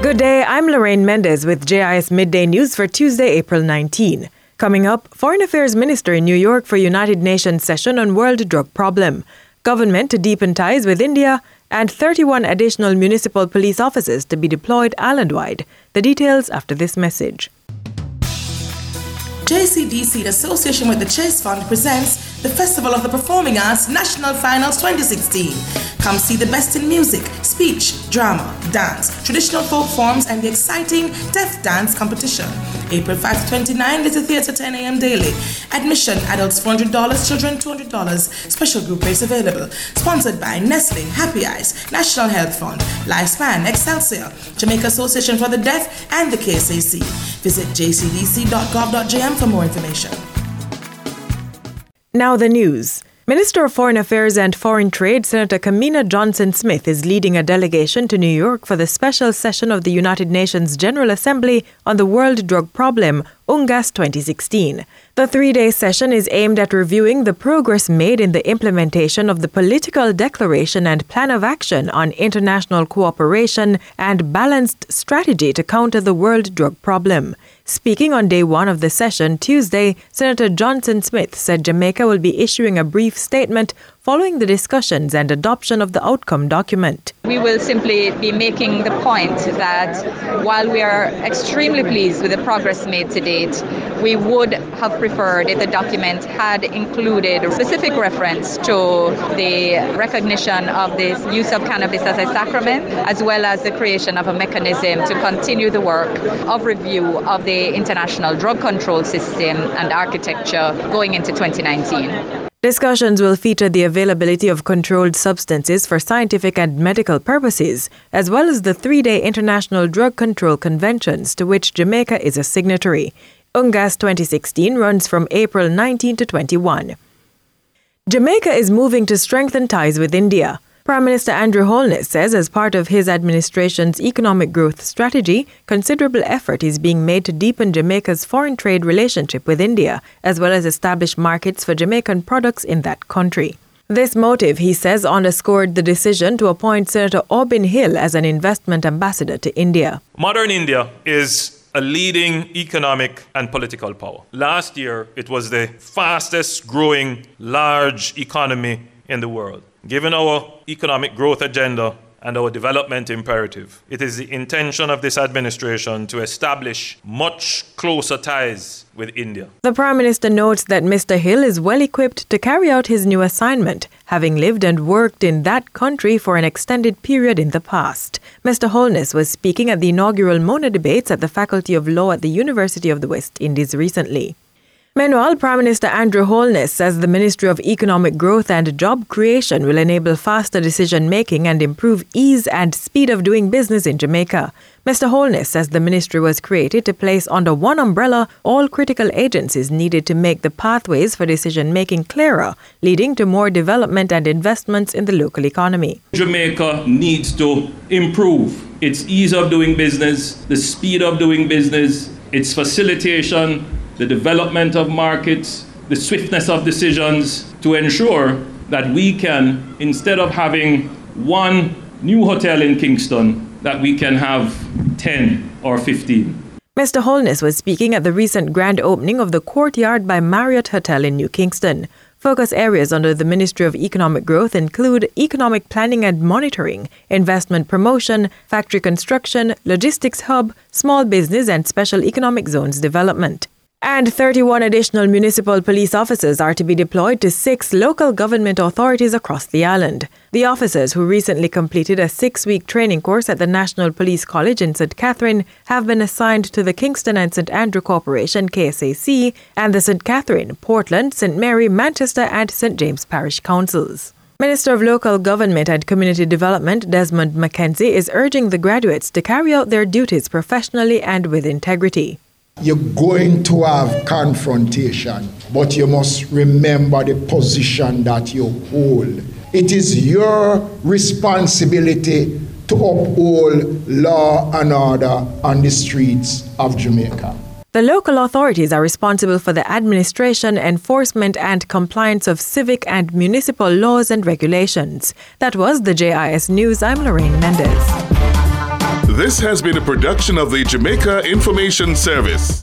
Good day, I'm Lorraine Mendez with JIS Midday News for Tuesday, April 19. Coming up, Foreign Affairs Minister in New York for United Nations session on World Drug Problem, government to deepen ties with India, and 31 additional municipal police officers to be deployed island-wide. The details after this message. JCDC, in association with the Chase Fund, presents the Festival of the Performing Arts National Finals 2016. Come see the best in music, speech, drama, dance, traditional folk forms, and the exciting Deaf Dance competition. April 5 to 29, Little Theatre, 10 a.m. daily. Admission, adults $400, children $200. Special group rates available. Sponsored by Nestle, Happy Eyes, National Health Fund, Lifespan, Excelsior, Jamaica Association for the Deaf, and the KSAC. Visit jcdc.gov.jm for more information. Now the news. Minister of Foreign Affairs and Foreign Trade, Senator Kamina Johnson-Smith, is leading a delegation to New York for the special session of the United Nations General Assembly on the World Drug Problem, UNGAS 2016. The three-day session is aimed at reviewing the progress made in the implementation of the Political Declaration and Plan of Action on International Cooperation and Balanced Strategy to Counter the World Drug Problem. Speaking on day one of the session, Tuesday, Senator Johnson-Smith said Jamaica will be issuing a brief statement following the discussions and adoption of the outcome document. We will simply be making the point that while we are extremely pleased with the progress made to date, we would have preferred if the document had included a specific reference to the recognition of the use of cannabis as a sacrament, as well as the creation of a mechanism to continue the work of review of the international drug control system and architecture going into 2019. Discussions will feature the availability of controlled substances for scientific and medical purposes, as well as the three-day International Drug Control Conventions to which Jamaica is a signatory. UNGAS 2016 runs from April 19 to 21. Jamaica is moving to strengthen ties with India. Prime Minister Andrew Holness says as part of his administration's economic growth strategy, considerable effort is being made to deepen Jamaica's foreign trade relationship with India, as well as establish markets for Jamaican products in that country. This motive, he says, underscored the decision to appoint Senator Orbin Hill as an investment ambassador to India. Modern India is a leading economic and political power. Last year, it was the fastest growing large economy in the world. Given our economic growth agenda and our development imperative, it is the intention of this administration to establish much closer ties with India. The Prime Minister notes that Mr. Hill is well equipped to carry out his new assignment, having lived and worked in that country for an extended period in the past. Mr. Holness was speaking at the inaugural Mona debates at the Faculty of Law at the University of the West Indies recently. Meanwhile, Prime Minister Andrew Holness says the Ministry of Economic Growth and Job Creation will enable faster decision-making and improve ease and speed of doing business in Jamaica. Mr. Holness says the ministry was created to place under one umbrella all critical agencies needed to make the pathways for decision-making clearer, leading to more development and investments in the local economy. Jamaica needs to improve its ease of doing business, the speed of doing business, its facilitation, the development of markets, the swiftness of decisions to ensure that we can, instead of having one new hotel in Kingston, that we can have 10 or 15. Mr. Holness was speaking at the recent grand opening of the Courtyard by Marriott Hotel in New Kingston. Focus areas under the Ministry of Economic Growth include economic planning and monitoring, investment promotion, factory construction, logistics hub, small business and special economic zones development. And 31 additional municipal police officers are to be deployed to 6 local government authorities across the island. The officers, who recently completed a 6-week training course at the National Police College in St. Catherine, have been assigned to the Kingston and St. Andrew Corporation KSAC and the St. Catherine, Portland, St. Mary, Manchester and St. James Parish Councils. Minister of Local Government and Community Development Desmond McKenzie is urging the graduates to carry out their duties professionally and with integrity. You're going to have confrontation, but you must remember the position that you hold. It is your responsibility to uphold law and order on the streets of Jamaica. The local authorities are responsible for the administration, enforcement and compliance of civic and municipal laws and regulations. That was the JIS News. I'm Lorraine Mendez. This has been a production of the Jamaica Information Service.